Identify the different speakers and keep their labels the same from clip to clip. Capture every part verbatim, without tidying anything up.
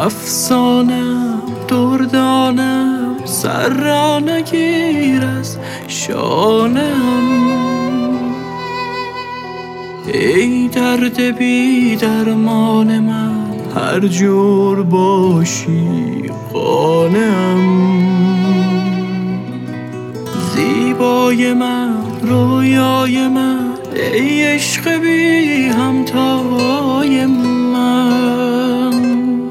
Speaker 1: افسانم دردانم سر را نگیر از شانم. ای درد بی درمان من هر جور باشی قانم. زیبای من رویای من ای عشق بی همتای من.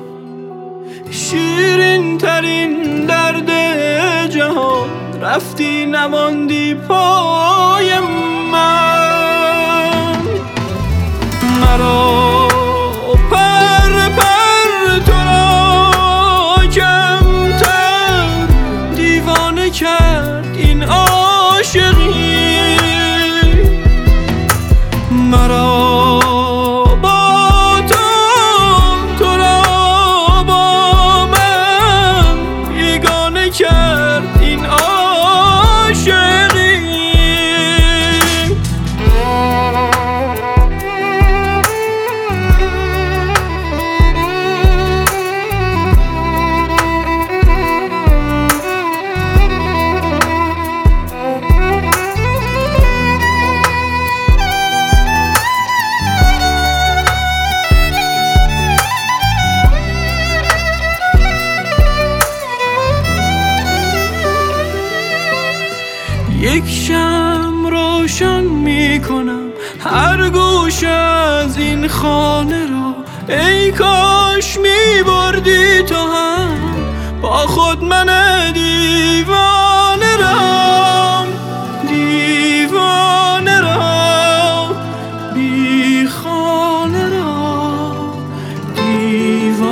Speaker 1: شیرین ترین درد جهان رفتی نماندی پای من. مرا پر پر تو را کمتر دیوانه کرد این عاشقی. مرا با تو تو را با من بیگانه کرد این عاشقی. یک شمع روشن می کنم هر گوشه از این خانه را. ای کاش می بردی تو هم با خود من دیوانه را. دیوانه را بی خانه را دیوانه